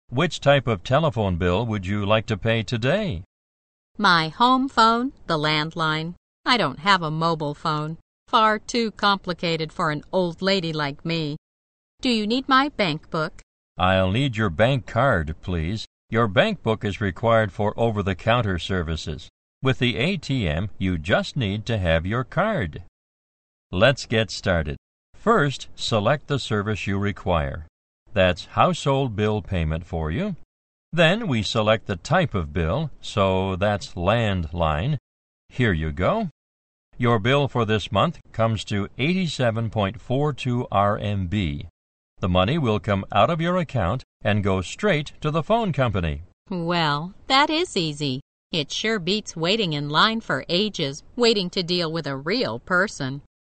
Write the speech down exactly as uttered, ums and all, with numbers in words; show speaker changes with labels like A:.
A: Which type of telephone bill would you like to pay today?
B: My home phone, the landline. I don't have a mobile phone. Far too complicated for an old lady like me. Do you need my bank book?
A: I'll need your bank card, please. Your bank book is required for over-the-counter services. With the A T M, you just need to have your card. Let's get started. First, select the service you require. That's household bill payment for you. Then we select the type of bill, so that's landline. Here you go. Your bill for this month comes to eighty-seven point four two R M B. The money will come out of your account and go straight to the phone company.
B: Well, that is easy. It sure beats waiting in line for ages, waiting to deal with a real person.